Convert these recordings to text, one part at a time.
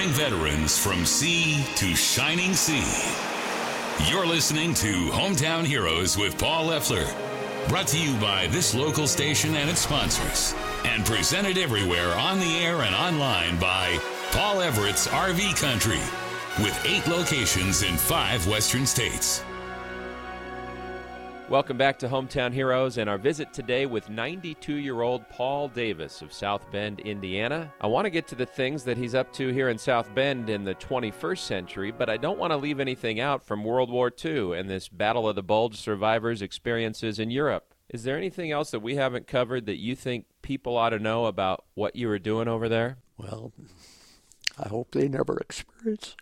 veterans from sea to shining sea. You're listening to Hometown Heroes with Paul Leffler. Brought to you by this local station and its sponsors. And presented everywhere on the air and online by Paul Everett's RV Country, with 8 locations in 5 western states. Welcome back to Hometown Heroes and our visit today with 92-year-old Paul Davis of South Bend, Indiana. I want to get to the things that he's up to here in South Bend in the 21st century, but I don't want to leave anything out from World War II and this Battle of the Bulge survivors' experiences in Europe. Is there anything else that we haven't covered that you think people ought to know about what you were doing over there? Well, I hope they never experience.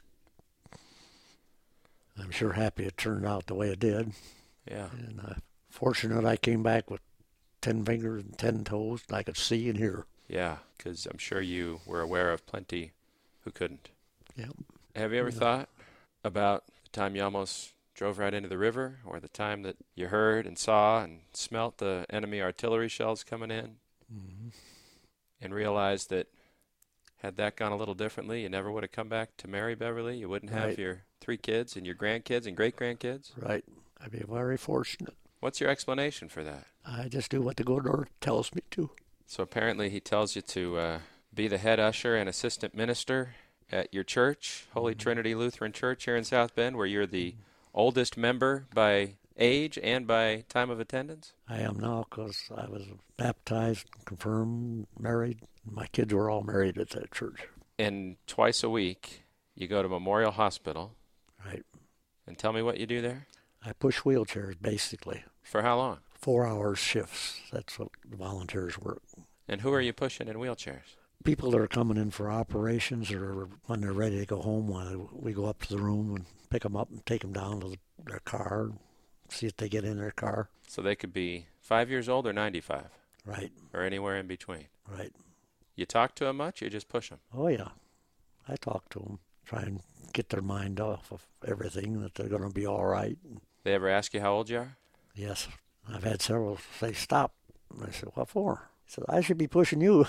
I'm sure happy it turned out the way it did. Yeah. And fortunate I came back with 10 fingers and 10 toes and I could see and hear. Yeah, because I'm sure you were aware of plenty who couldn't. Yeah. Have you ever thought about the time you almost drove right into the river, or the time that you heard and saw and smelt the enemy artillery shells coming in, and realized that had that gone a little differently, you never would have come back to marry Beverly? You wouldn't have your 3 kids and your grandkids and great-grandkids? Right. I'd be very fortunate. What's your explanation for that? I just do what the good Lord tells me to. So apparently he tells you to be the head usher and assistant minister at your church, Holy Trinity Lutheran Church here in South Bend, where you're the oldest member by age and by time of attendance? I am now because I was baptized, confirmed, married. My kids were all married at that church. And twice a week you go to Memorial Hospital. Right. And tell me what you do there. I push wheelchairs, basically. For how long? 4-hour shifts. That's what the volunteers work. And who are you pushing in wheelchairs? People that are coming in for operations, or when they're ready to go home, we go up to the room and pick them up and take them down to their car, see if they get in their car. So they could be 5 years old or 95? Right. Or anywhere in between? Right. You talk to them much, or you just push them? Oh, yeah. I talk to them, try and get their mind off of everything, that they're going to be all right. They ever ask you how old you are? Yes. I've had several say, stop. And I said, what for? He said, I should be pushing you.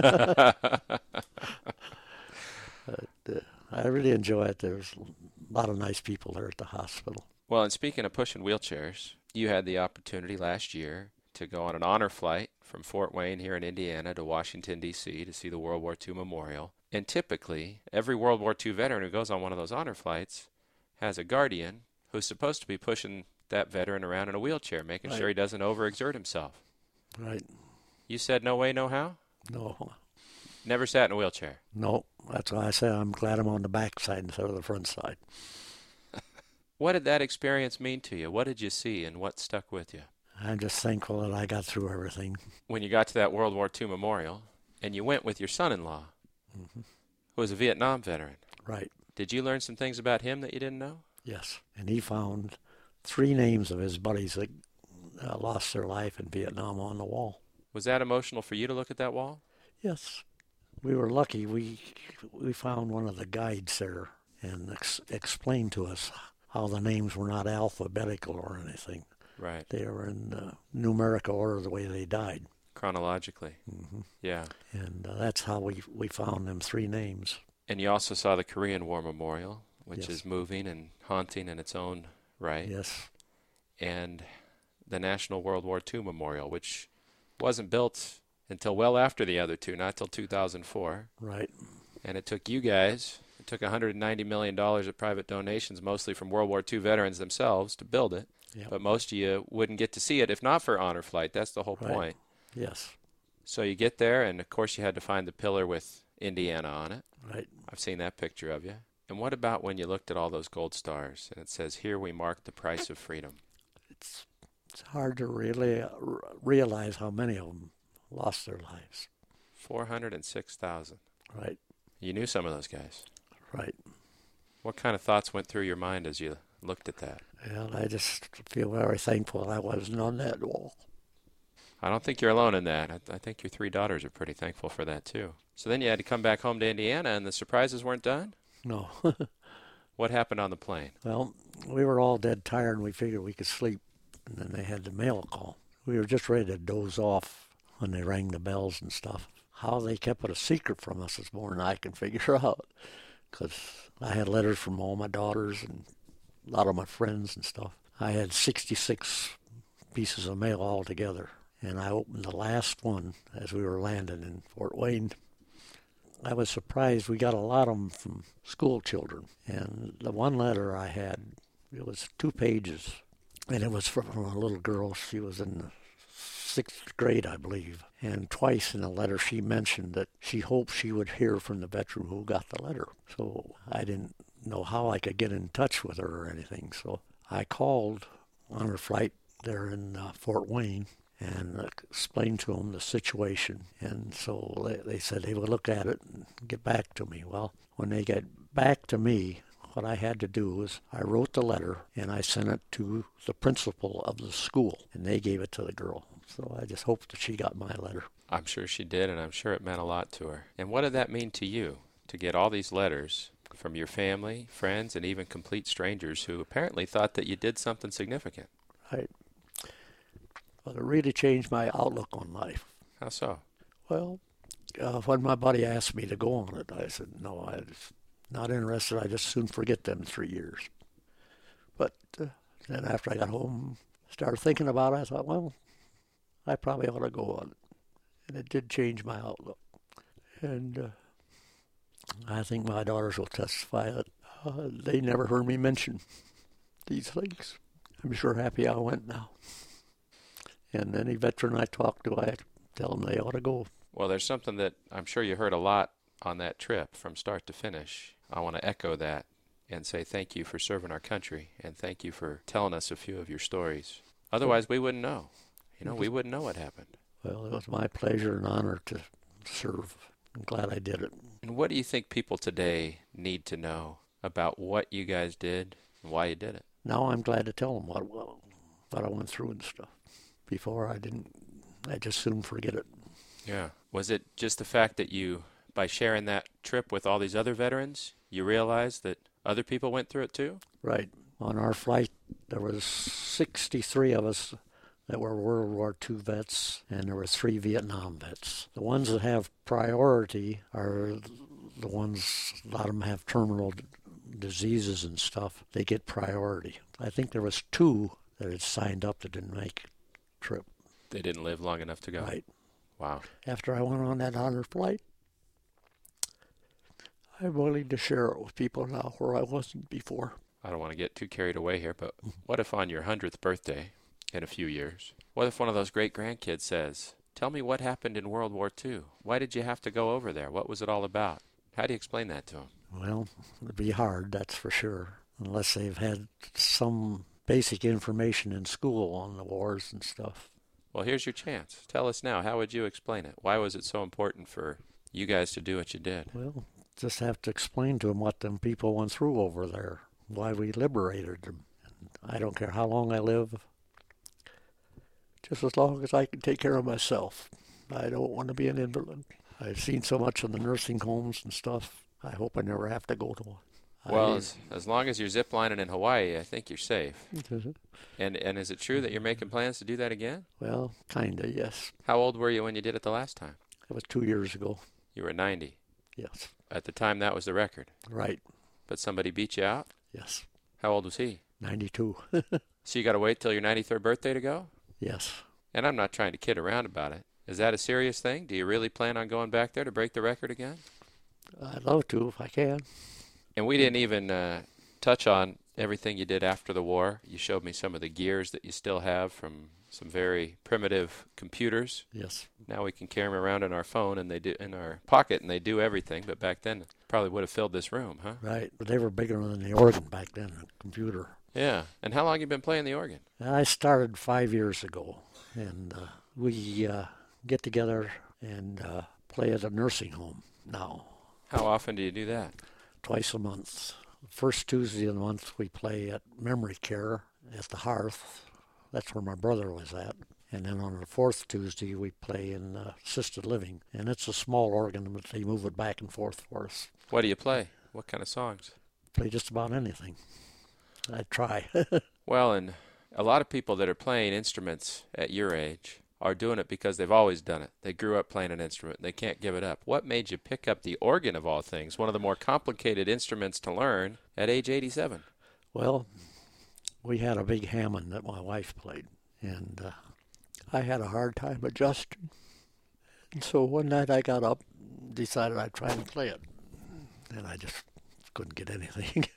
I really enjoy it. There's a lot of nice people there at the hospital. Well, and speaking of pushing wheelchairs, you had the opportunity last year to go on an honor flight from Fort Wayne here in Indiana to Washington, D.C. to see the World War II Memorial. And typically, every World War II veteran who goes on one of those honor flights has a guardian who's supposed to be pushing that veteran around in a wheelchair, making sure he doesn't overexert himself. Right. You said no way, no how? No. Never sat in a wheelchair? No. That's why I say I'm glad I'm on the back side instead of the front side. What did that experience mean to you? What did you see and what stuck with you? I'm just thankful that I got through everything. When you got to that World War II memorial, and you went with your son-in-law, who was a Vietnam veteran. Right. Did you learn some things about him that you didn't know? Yes. And he found 3 names of his buddies that lost their life in Vietnam on the wall. Was that emotional for you to look at that wall? Yes. We were lucky. We found one of the guides there and explained to us how the names were not alphabetical or anything. Right. They were in numerical order the way they died. Chronologically. Yeah. And that's how we found them 3 names. And you also saw the Korean War Memorial, which Yes. is moving and haunting in its own right. Yes. And the National World War II Memorial, which wasn't built until well after the other 2, not till 2004. Right. And it took you guys, it took $190 million of private donations, mostly from World War II veterans themselves, to build it. Yep. But most of you wouldn't get to see it if not for Honor Flight. That's the whole Right. point. Yes. So you get there, and of course you had to find the pillar with Indiana on it. Right. I've seen that picture of you. And what about when you looked at all those gold stars, and it says, here we mark the price of freedom? It's hard to really realize how many of them lost their lives. 406,000. Right. You knew some of those guys. Right. What kind of thoughts went through your mind as you looked at that? Well, I just feel very thankful I wasn't on that wall. I don't think you're alone in that. I think your 3 daughters are pretty thankful for that, too. So then you had to come back home to Indiana, and the surprises weren't done? No. What happened on the plane? Well, we were all dead tired, and we figured we could sleep. And then they had the mail call. We were just ready to doze off when they rang the bells and stuff. How they kept it a secret from us is more than I can figure out. because I had letters from all my daughters and a lot of my friends and stuff. I had 66 pieces of mail altogether, and I opened the last one as we were landing in Fort Wayne. I was surprised. We got a lot of them from school children, and the one letter I had, it was 2 pages, and it was from a little girl. She was in the 6th grade, I believe, and twice in the letter she mentioned that she hoped she would hear from the veteran who got the letter. So I didn't know how I could get in touch with her or anything, so I called on her flight there in Fort Wayne and explained to them the situation. And so they said they would look at it and get back to me. Well, when they got back to me, what I had to do was I wrote the letter and I sent it to the principal of the school, and they gave it to the girl. So I just hoped that she got my letter. I'm sure she did, and I'm sure it meant a lot to her. And what did that mean to you, to get all these letters from your family, friends, and even complete strangers who apparently thought that you did something significant? Right. Well, it really changed my outlook on life. How so? Well, when my buddy asked me to go on it, I said, no, I was not interested. I just soon forget them 3 years. But then after I got home, started thinking about it, I thought, well, I probably ought to go on it. And it did change my outlook. And I think my daughters will testify that they never heard me mention these things. I'm sure happy I went now. And any veteran I talk to, I tell them they ought to go. Well, there's something that I'm sure you heard a lot on that trip from start to finish. I want to echo that and say thank you for serving our country, and thank you for telling us a few of your stories. Otherwise, we wouldn't know. We wouldn't know what happened. Well, it was my pleasure and honor to serve. I'm glad I did it. And what do you think people today need to know about what you guys did and why you did it? Now I'm glad to tell them what I went through and stuff. Before I just soon forget it. Yeah. Was it just the fact that you, by sharing that trip with all these other veterans, you realized that other people went through it too? Right. On our flight, there was 63 of us that were World War II vets, and there were 3 Vietnam vets. The ones that have priority are the ones, a lot of them have terminal diseases and stuff. They get priority. I think there was 2 that had signed up that didn't make the trip. They didn't live long enough to go? Right. Wow. After I went on that honor flight, I'm willing to share it with people now where I wasn't before. I don't want to get too carried away here, but what if on your 100th birthday in a few years, what if one of those great-grandkids says, tell me what happened in World War II? Why did you have to go over there? What was it all about? How do you explain that to them? Well, it'd be hard, that's for sure, unless they've had some basic information in school on the wars and stuff. Well, here's your chance. Tell us now. How would you explain it? Why was it so important for you guys to do what you did? Well, just have to explain to them what them people went through over there, why we liberated them. And I don't care how long I live, just as long as I can take care of myself. I don't want to be an invalid. I've seen so much in the nursing homes and stuff. I hope I never have to go to one. Well, as long as you're ziplining in Hawaii, I think you're safe. And is it true that you're making plans to do that again? Well, kind of, yes. How old were you when you did it the last time? It was 2 years ago. You were 90. Yes. At the time, that was the record. Right. But somebody beat you out? Yes. How old was he? 92. So you got to wait till your 93rd birthday to go? Yes. And I'm not trying to kid around about it. Is that a serious thing? Do you really plan on going back there to break the record again? I'd love to if I can. And we didn't even touch on everything you did after the war. You showed me some of the gears that you still have from some very primitive computers. Yes. Now we can carry them around in our phone and they do in our pocket, and they do everything. But back then, probably would have filled this room, huh? Right. But they were bigger than the organ back then, the computer. Yeah. And how long have you been playing the organ? I started 5 years ago, and we get together and play at a nursing home now. How often do you do that? Twice a month. First Tuesday of the month we play at Memory Care at the Hearth. That's where my brother was at. And then on the 4th Tuesday we play in assisted living. And it's a small organ, but they move it back and forth for us. What do you play? What kind of songs? Play just about anything. I try. Well, and a lot of people that are playing instruments at your age are doing it because they've always done it. They grew up playing an instrument. They can't give it up. What made you pick up the organ of all things, one of the more complicated instruments to learn, at age 87? Well, we had a big Hammond that my wife played, and I had a hard time adjusting. And so one night I got up, decided I'd try and play it, and I just couldn't get anything.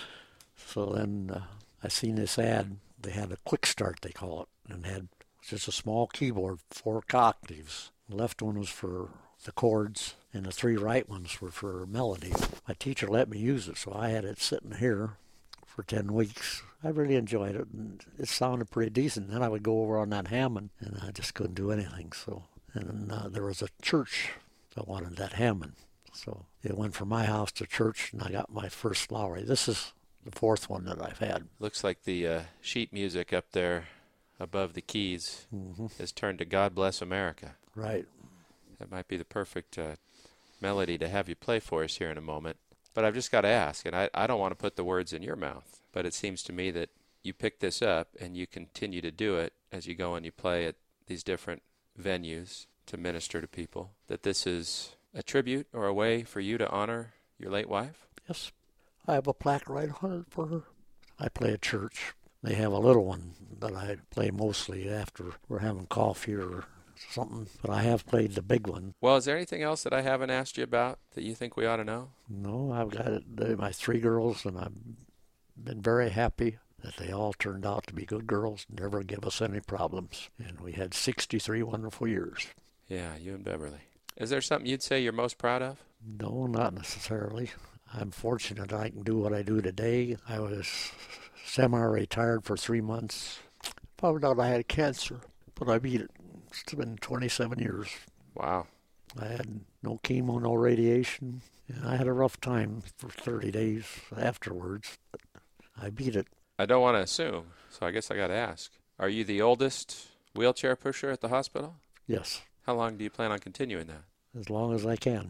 So then I seen this ad. They had a quick start, they call it, and had just a small keyboard, 4 octaves. The left one was for the chords, and the 3 right ones were for melody. My teacher let me use it, so I had it sitting here for 10 weeks. I really enjoyed it, and it sounded pretty decent. Then I would go over on that Hammond, and I just couldn't do anything. So, and there was a church that wanted that Hammond. So it went from my house to church, and I got my first Lowry. This is the 4th one that I've had. Looks like the sheet music up there above the keys is turned to God Bless America. Right. That might be the perfect melody to have you play for us here in a moment. But I've just got to ask, and I don't want to put the words in your mouth, but it seems to me that you pick this up and you continue to do it as you go and you play at these different venues to minister to people, that this is a tribute or a way for you to honor your late wife? Yes. I have a plaque right on it for her. I play at church. They have a little one that I play mostly after we're having coffee or something, but I have played the big one. Well, is there anything else that I haven't asked you about that you think we ought to know? No, I've got my 3 girls, and I've been very happy that they all turned out to be good girls, never give us any problems. And we had 63 wonderful years. Yeah, you and Beverly. Is there something you'd say you're most proud of? No, not necessarily. I'm fortunate I can do what I do today. I was semi-retired for 3 months. Found out I had cancer, but I beat it. It's been 27 years. Wow. I had no chemo, no radiation, and I had a rough time for 30 days afterwards, but I beat it. I don't want to assume, so I guess I got to ask. Are you the oldest wheelchair pusher at the hospital? Yes. How long do you plan on continuing that? As long as I can.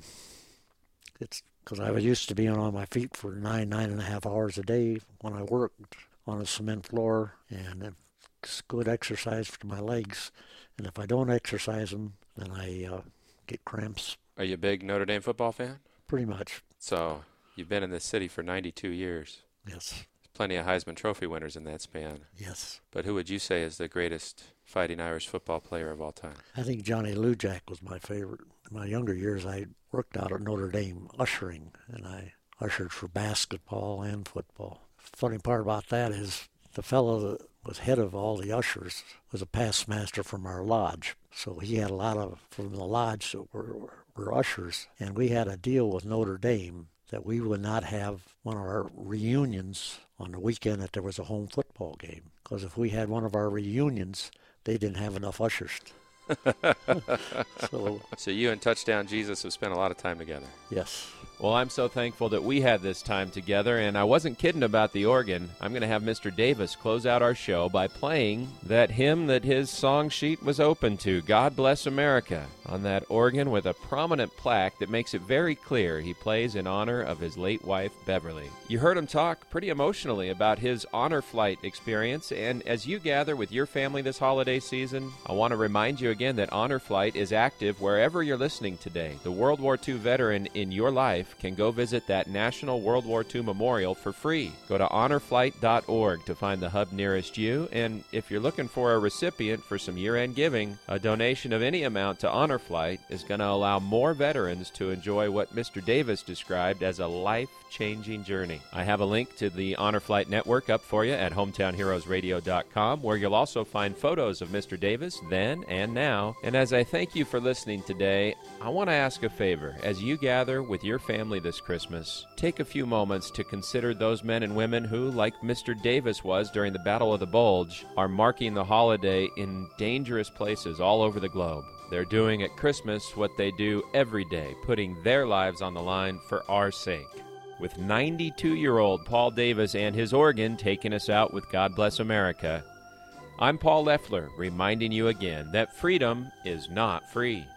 It's because I was used to being on my feet for 9.5 hours a day when I worked on a cement floor, and it's good exercise for my legs. And if I don't exercise them, then I get cramps. Are you a big Notre Dame football fan? Pretty much. So you've been in this city for 92 years. Yes. Plenty of Heisman Trophy winners in that span. Yes. But who would you say is the greatest Fighting Irish football player of all time? I think Johnny Lujack was my favorite. In my younger years, I worked out at Notre Dame ushering, and I ushered for basketball and football. Funny part about that is the fellow that was head of all the ushers was a past master from our lodge. So he had a lot of from the lodge that were ushers, and we had a deal with Notre Dame that we would not have one of our reunions on the weekend that there was a home football game. Because if we had one of our reunions, they didn't have enough ushers. So you and Touchdown Jesus have spent a lot of time together. Yes. Well, I'm so thankful that we had this time together, and I wasn't kidding about the organ. I'm going to have Mr. Davis close out our show by playing that hymn that his song sheet was open to, God Bless America, on that organ with a prominent plaque that makes it very clear he plays in honor of his late wife, Beverly. You heard him talk pretty emotionally about his honor flight experience, and as you gather with your family this holiday season, I want to remind you again that Honor Flight is active wherever you're listening today. The World War II veteran in your life can go visit that National World War II Memorial for free. Go to honorflight.org to find the hub nearest you, and if you're looking for a recipient for some year-end giving, a donation of any amount to Honor Flight is going to allow more veterans to enjoy what Mr. Davis described as a life-changing journey. I have a link to the Honor Flight network up for you at hometownheroesradio.com, where you'll also find photos of Mr. Davis then and now. And as I thank you for listening today, I want to ask a favor. As you gather with your family this Christmas, take a few moments to consider those men and women who, like Mr. Davis was during the Battle of the Bulge, are marking the holiday in dangerous places all over the globe. They're doing at Christmas what they do every day, putting their lives on the line for our sake. With 92-year-old Paul Davis and his organ taking us out with God Bless America, I'm Paul Leffler, reminding you again that freedom is not free.